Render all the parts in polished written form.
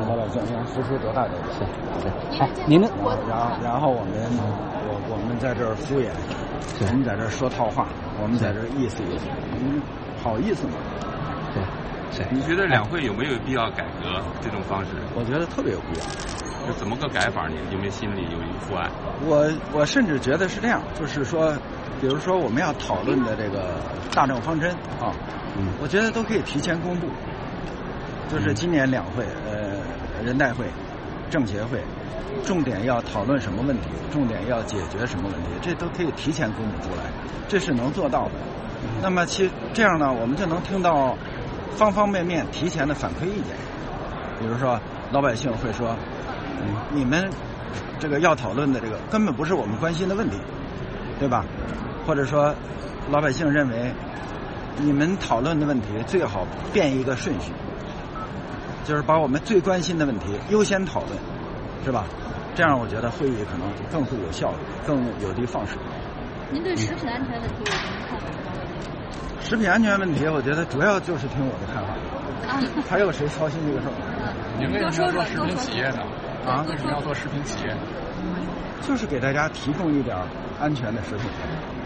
老百姓应该付出多大的是。哎，您的然后我们在这儿敷衍，我们在这儿说套话，我们在这儿意思，好意思吗？ 对。 你觉得两会有没有必要改革这种方式？ 我觉得特别有必要。 这怎么个改法呢？有没有心里有负案？ 我甚至觉得是这样，就是说，比如说我们要讨论的这个大政方针啊，我觉得都可以提前公布。就是今年两会，人代会、政协会，重点要讨论什么问题，重点要解决什么问题，这都可以提前公布出来，这是能做到的。那么这样呢，我们就能听到方方面面提前的反馈意见。比如说，老百姓会说，你们这个要讨论的这个根本不是我们关心的问题，对吧？或者说，老百姓认为你们讨论的问题最好变一个顺序，就是把我们最关心的问题优先讨论，是吧？这样我觉得会议可能更会有效率，更有的放矢。 您对食品安全问题有什么看法？ 食品安全问题，我觉得主要就是听我的看法。还有谁操心这个事儿？ 您为什么要做食品企业呢？为什么要做食品企业？ 就是给大家提供一点安全的食品。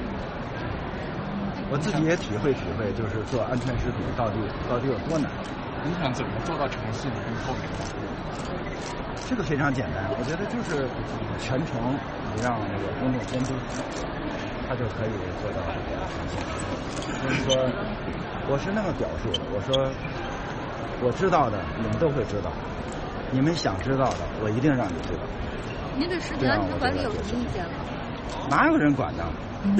我自己也体会，就是做安全食品到底有多难。 你想怎么做到诚信跟透明化？ 这个非常简单，我觉得就是全程你让那个公众监督，他就可以做到这个诚信。就是说，我是那么表述的，我说我知道的你们都会知道，你们想知道的我一定让你知道。 您对食品安全管理有什么意见吗？ 哪有人管呢？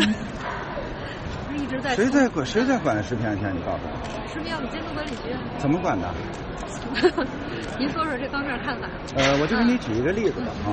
一直在谁在管食品安全？你告诉我。 食品药品监督管理局。 怎么管的？ 您说说这方面看法。 我就给你举一个例子吧啊，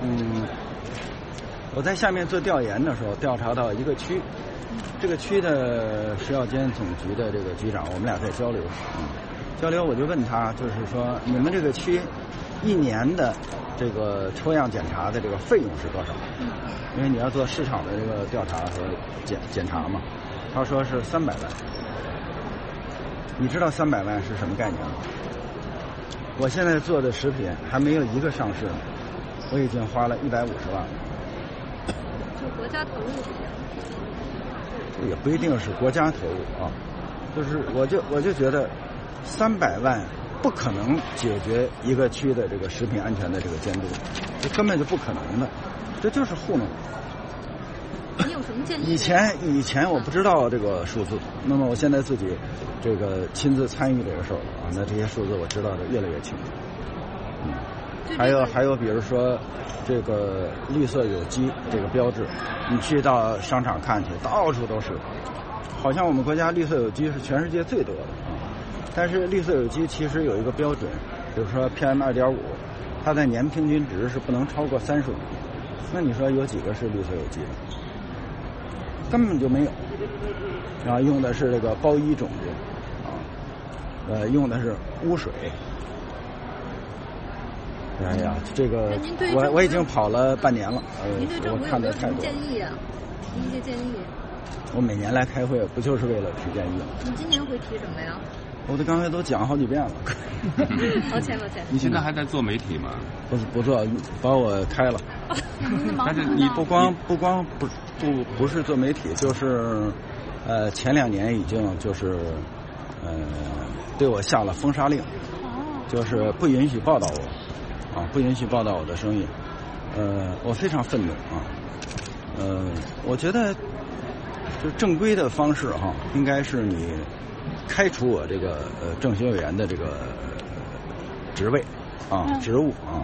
我在下面做调研的时候，调查到一个区，这个区的食药监总局的这个局长，我们俩在交流，我就问他，就是说你们这个区一年的这个抽样检查的这个费用是多少？因为你要做市场的这个调查和检查嘛。他说是300万。你知道300万是什么概念吗？我现在做的食品还没有一个上市呢，我已经花了150万了。 就国家投入这些？ 这也不一定是国家投入啊，就是我就觉得300万不可能解决一个区的这个食品安全的这个监督，这根本就不可能的，这就是糊弄。 你有什么建议？ 以前我不知道这个数字，那么我现在自己这个亲自参与这个事儿了啊，那这些数字我知道的越来越清楚。还有比如说这个绿色有机这个标志，你去到商场看去，到处都是，好像我们国家绿色有机是全世界最多的啊。但是绿色有机其实有一个标准，比如说 PM2.5， 它的年平均值是不能超过35。那你说有几个是绿色有机的？根本就没有。然后用的是这个包衣种子，用的是污水。哎呀，这个我已经跑了半年了，我看的太多。 建议啊，提一些建议。 我每年来开会，不就是为了提建议吗？ 你今年会提什么呀？ 我都刚才都讲好几遍了。 抱歉。 你现在还在做媒体吗？ 不做，把我开了。 但是你不是做媒体，就是前2年已经就是对我下了封杀令，就是不允许报道我啊，不允许报道我的声音。我非常愤怒啊。我觉得就正规的方式哈，应该是你开除我这个政协委员的这个职位啊，职务啊，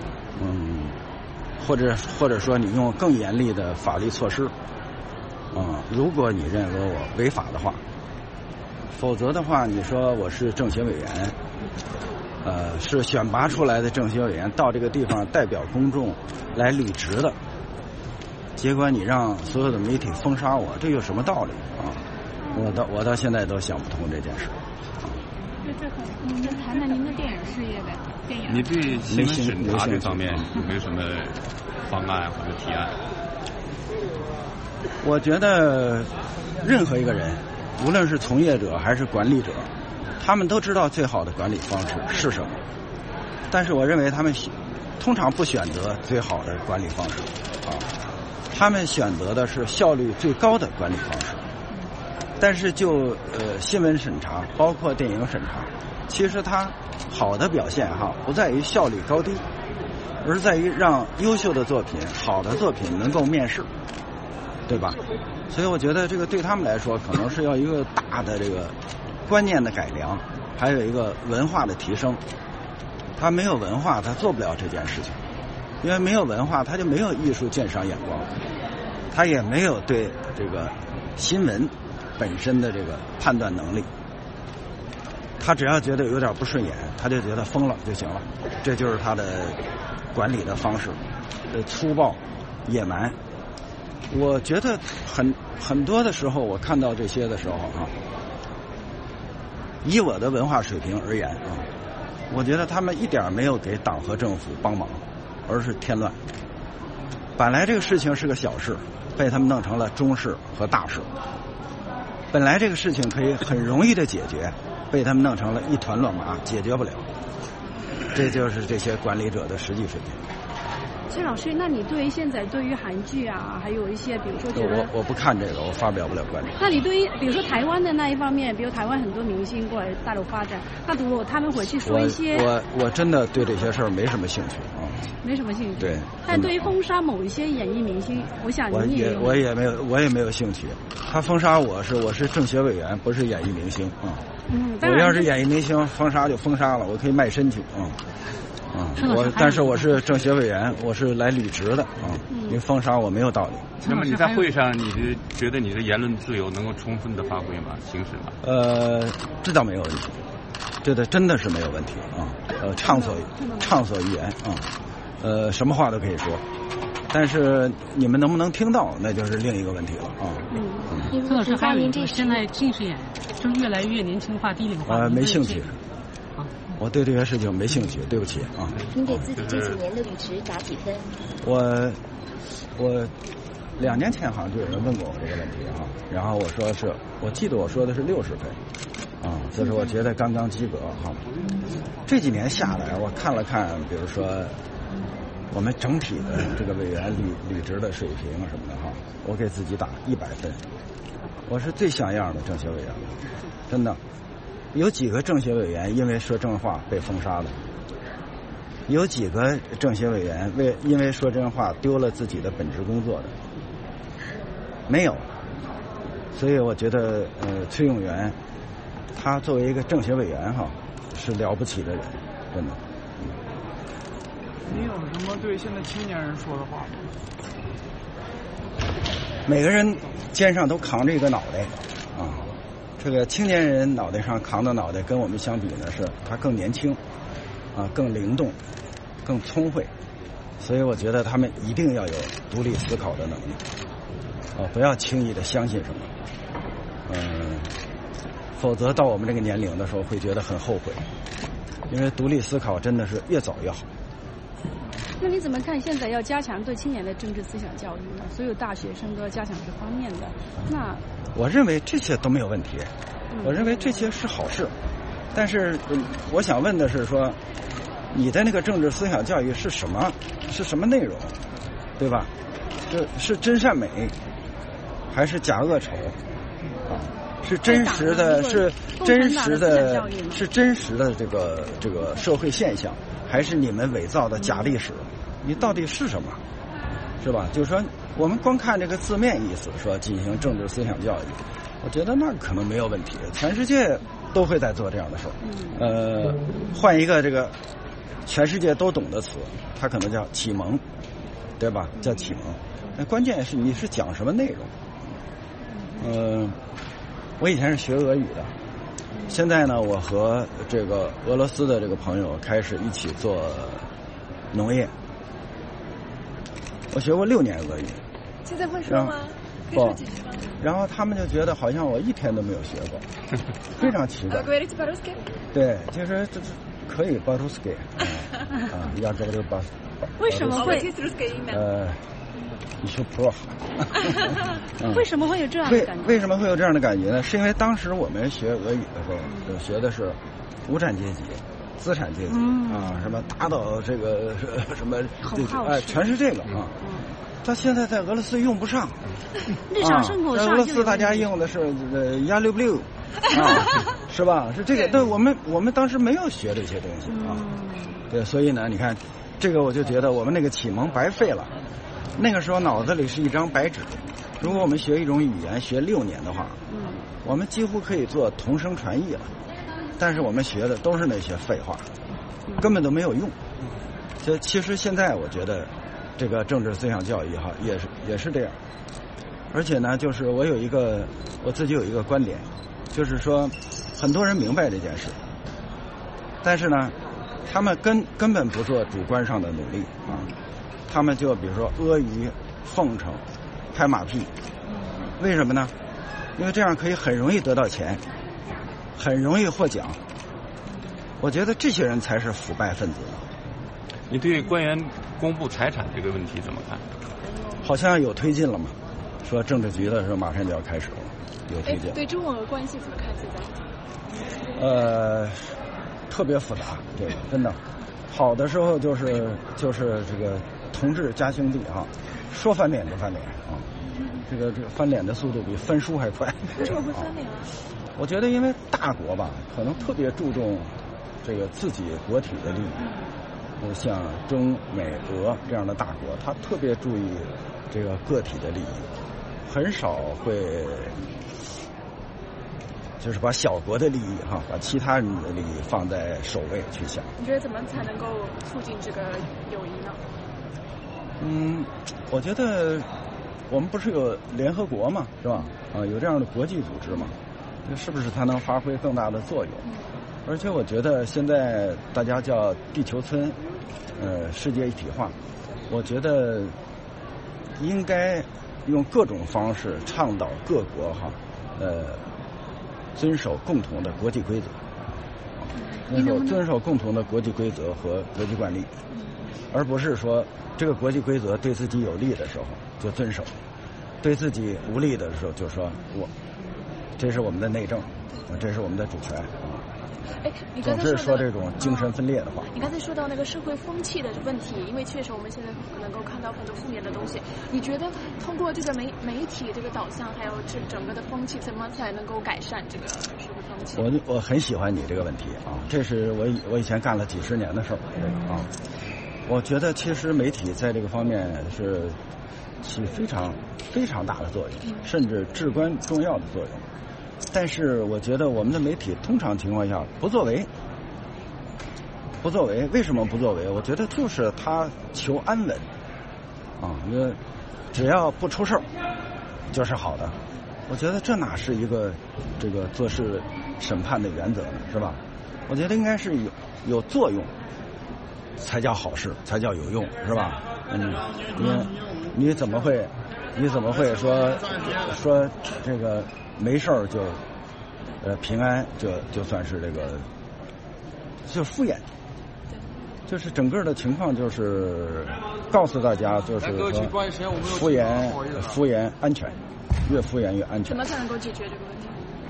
或者说你用更严厉的法律措施啊，如果你认为我违法的话，否则的话，你说我是政协委员，是选拔出来的政协委员，到这个地方代表公众来履职的，结果你让所有的媒体封杀我，这有什么道理啊？我到现在都想不通这件事。 您谈谈您的电影事业呗？电影。 你对新闻审查这方面有没有什么方案或者提案？ 我觉得任何一个人，无论是从业者还是管理者，他们都知道最好的管理方式是什么。 但是我认为他们通常不选择最好的管理方式啊，他们选择的是效率最高的管理方式。但是就新闻审查，包括电影审查，其实它好的表现不在于效率高低，而是在于让优秀的作品、好的作品能够面世，对吧？所以我觉得这个对他们来说，可能是要一个大的这个观念的改良，还有一个文化的提升。他没有文化，他做不了这件事情，因为没有文化，他就没有艺术鉴赏眼光，他也没有对这个新闻本身的这个判断能力。他只要觉得有点不顺眼，他就觉得封了就行了，这就是他的管理的方式，粗暴、野蛮。我觉得很多的时候，我看到这些的时候以我的文化水平而言我觉得他们一点没有给党和政府帮忙，而是添乱。本来这个事情是个小事，被他们弄成了中事和大事。本来这个事情可以很容易的解决，被他们弄成了一团乱麻，解决不了。这就是这些管理者的实际水平。 崔老师，那你现在对于韩剧还有一些比如说我不看这个，我发表不了观点。 那你对于比如说台湾的那一方面，比如台湾很多明星过来大陆发展，那如果他们回去说一些， 我真的对这些事儿没什么兴趣没什么兴趣。 对。 但对于封杀某一些演艺明星，我想你也我也没有兴趣。他封杀我是政协委员，不是演艺明星我要是演艺明星，封杀就封杀了，我可以卖身去但是我是政协委员，我是来履职的您封杀我没有道理。 那么你在会上，你是觉得你的言论自由能够充分的发挥吗？行使吗？ 这倒没有问题，这真的是没有问题畅所欲言什么话都可以说。但是你们能不能听到，那就是另一个问题了崔老师，还有现在近视眼正越来越年轻化、低龄化。 没兴趣。我对这些事情没兴趣，对不起您给自己这几年的履职打几分？ 我2年前好像就有人问过我这个问题然后我记得我说的是60分就是我觉得刚刚及格这几年下来，我看了看，比如说我们整体的这个委员履职的水平什么的我给自己打100分，我是最像样的政协委员了，真的。有几个政协委员因为说真话被封杀的？有几个政协委员因为说真话丢了自己的本职工作的？没有。所以我觉得崔永元他作为一个政协委员是了不起的人，真的。 你有什么对现在青年人说的话吗？ 每个人肩上都扛着一个脑袋这个青年人脑袋上扛的脑袋跟我们相比呢，是他更年轻更灵动更聪慧，所以我觉得他们一定要有独立思考的能力不要轻易的相信什么否则到我们这个年龄的时候会觉得很后悔，因为独立思考真的是越早越好。 那你怎么看现在要加强对青年的政治思想教育呢？所有大学生都要加强这方面的。那我认为这些都没有问题，我认为这些是好事。但是我想问的是说，你的那个政治思想教育是什么内容，对吧？是真善美，还是假恶丑是真实的这个社会现象，还是你们伪造的假历史？你到底是什么？是吧？就是说，我们光看这个字面意思，说进行政治思想教育，我觉得那可能没有问题。全世界都会在做这样的事儿。换一个这个全世界都懂的词，它可能叫启蒙，对吧？叫启蒙。那关键是你是讲什么内容？我以前是学俄语的，现在呢，我和这个俄罗斯的这个朋友开始一起做农业。我学过6年俄语。 现在会说吗？ 不。然后他们就觉得好像我一天都没有学过，非常奇怪。对，就是这可以巴鲁斯给要这个就巴。 为什么会？ 你说不好。 为什么会有这样的感觉？ 为什么会有这样的感觉呢？是因为当时我们学俄语的时候，学的是无产阶级， 资产阶级什么打倒这个什么全是这个啊。他现在在俄罗斯用不上， 日常生活上俄罗斯大家用的是呀溜不溜是吧？是这个，对我们当时没有学这些东西啊。对，所以呢，你看这个我就觉得我们那个启蒙白费了。那个时候脑子里是一张白纸，如果我们学一种语言学6年的话，我们几乎可以做同声传译了。但是我们学的都是那些废话，根本都没有用。所以其实现在我觉得这个政治思想教育哈也是这样。而且呢，就是我自己有一个观点，就是说很多人明白这件事，但是呢，他们根本不做主观上的努力啊。他们就比如说阿谀奉承拍马屁，为什么呢？因为这样可以很容易得到钱，很容易获奖。我觉得这些人才是腐败分子。 你对官员公布财产这个问题怎么看？ 好像有推进了嘛，说政治局的时候马上就要开始了，有推进。 对中俄关系怎么看现在？ 特别复杂，这个真的。好的时候就是这个同志加兄弟啊，说翻脸就翻脸啊，这个翻脸的速度比翻书还快。 为什么会翻脸啊？ 我觉得因为大国吧，可能特别注重这个自己国体的利益，像中美俄这样的大国，他特别注意这个个体的利益，很少会就是把小国的利益把其他人的利益放在首位去想。 你觉得怎么才能够促进这个友谊呢？ 我觉得我们不是有联合国嘛，是吧？有这样的国际组织嘛，是不是它能发挥更大的作用？而且我觉得现在大家叫地球村，世界一体化，我觉得应该用各种方式倡导各国遵守共同的国际规则，遵守共同的国际规则和国际惯例，而不是说这个国际规则对自己有利的时候就遵守，对自己无利的时候就说这是我们的内政，这是我们的主权。 你刚才总是说这种精神分裂的话。 你刚才说到那个社会风气的问题，因为确实我们现在能够看到很多负面的东西。你觉得通过这个媒体这个导向，还有这整个的风气，怎么才能够改善这个社会风气？ 我很喜欢你这个问题啊，这是我以前干了几十年的事儿啊。我觉得其实媒体在这个方面是起非常非常大的作用，甚至至关重要的作用。但是我觉得我们的媒体通常情况下不作为，为什么不作为？我觉得就是他求安稳啊，因为只要不出事儿就是好的。我觉得这哪是一个这个做事审判的原则呢，是吧？我觉得应该是有作用才叫好事，才叫有用，是吧？你怎么会说这个没事儿就平安就算是这个就敷衍，就是整个的情况就是告诉大家就是说敷衍安全，越敷衍越安全。 怎么才能够解决这个问题？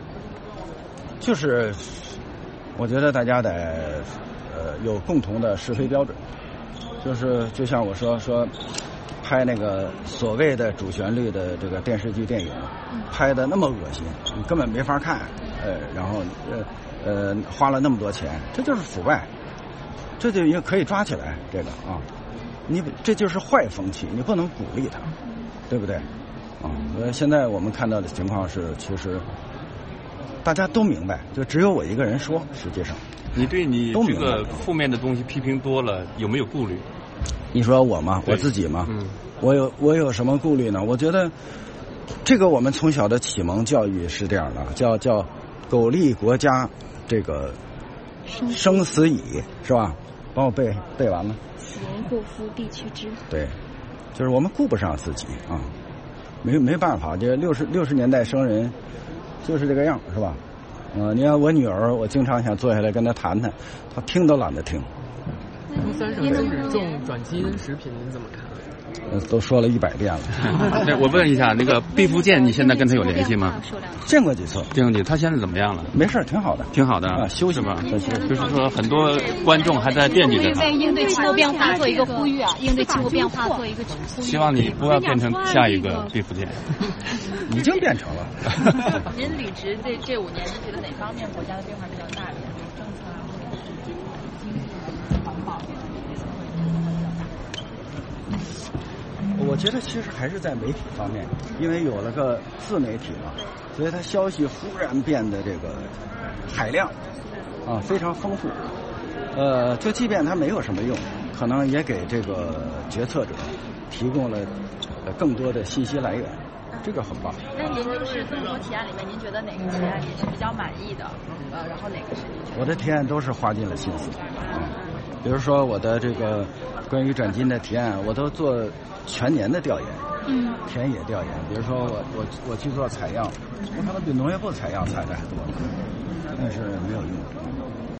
就是我觉得大家得有共同的是非标准，就像我说拍那个所谓的主旋律的这个电视剧电影，拍的那么恶心，你根本没法看，然后花了那么多钱，这就是腐败，这就也可以抓起来这个啊，这就是坏风气，你不能鼓励它，对不对？啊，现在我们看到的情况是，其实大家都明白，就只有我一个人说，实际上。 你对你这个负面的东西批评多了，有没有顾虑？ 你说我吗？我自己吗？我有什么顾虑呢？我觉得这个我们从小的启蒙教育是这样的，叫苟利国家，这个生死以，是吧？帮我背完了。 死人祸福必趋之。 对，就是我们顾不上自己啊，没办法，这60年代生人就是这个样，是吧？你看我女儿，我经常想坐下来跟她谈谈，她听都懒得听。 从3省禁止种转基因食品，您怎么看？ 都说了100遍了。 那我问一下，那个毕福剑，你现在跟他有联系吗？ 见过几次。 他现在怎么样了？ 没事，挺好的， 挺好的啊，休息吧。就是说，很多观众还在惦记着他。 为应对气候变化做一个呼吁啊！应对气候变化做一个呼吁。 希望你不要变成下一个毕福剑。 已经变成了。 您履职这5年，您觉得哪方面国家的变化比较大一点？政策啊，或者是这个经济啊、环保啊， 我觉得其实还是在媒体方面，因为有了个自媒体嘛，所以它消息忽然变得这个海量啊，非常丰富。就即便它没有什么用，可能也给这个决策者提供了更多的信息来源。这个很棒。 那您就是这么多提案里面，您觉得哪个提案也是比较满意的？然后哪个是您觉得？ 我的提案都是花尽了心思。比如说我的这个关于转基因的提案，我都做全年的调研，田野调研。比如说我去做采样，我可能比农业部采样采的还多，但是没有用。